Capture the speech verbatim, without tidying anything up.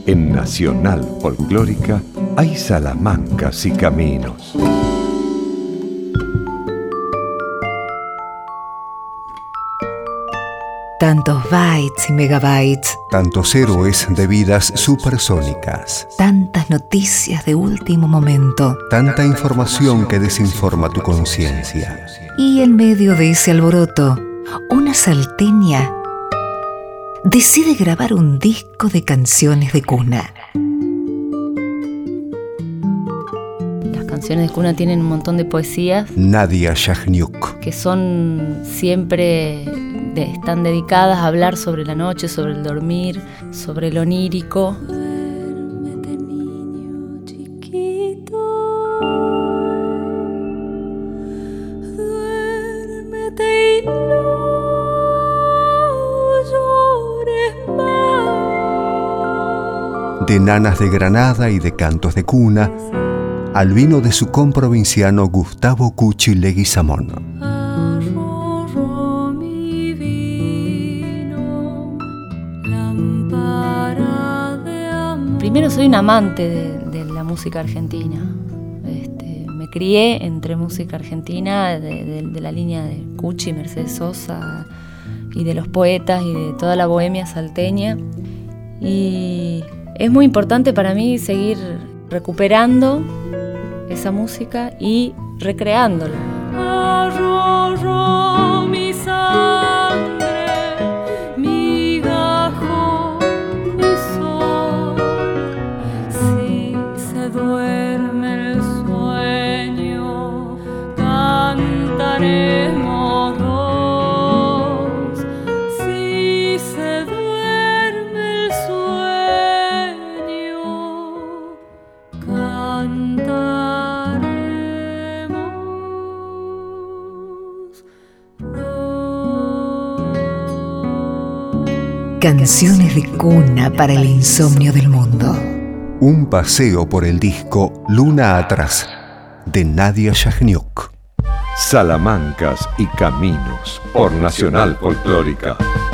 En Nacional Folclórica hay salamancas y caminos. Tantos bytes y megabytes. Tantos héroes de vidas supersónicas. Tantas noticias de último momento. Tanta información que desinforma tu conciencia. Y en medio de ese alboroto, una salteña decide grabar un disco de canciones de cuna. Las canciones de cuna tienen un montón de poesías. Nadia Yajniuk. Que son siempre... De, están dedicadas a hablar sobre la noche, sobre el dormir, sobre lo onírico. Duérmete, niño chiquito, duérmete y no llores más. De nanas de Granada y de cantos de cuna, al vino de su comprovinciano Gustavo Cuchi Leguizamón. Primero, soy un amante de, de la música argentina. Este, me crié entre música argentina, de, de, de la línea de Cuchi, Mercedes Sosa, y de los poetas y de toda la bohemia salteña. Y es muy importante para mí seguir recuperando esa música y recreándola. Arroyo mi sangre, mi gajo, mi sol. Si se duerme el sueño, cantaremos dos. Si se duerme el sueño, cantaremos dos. Canciones de cuna para el insomnio del mundo. Un paseo por el disco Luna Atrás, de Nadia Yajniuk. Salamancas y caminos por Nacional Folclórica.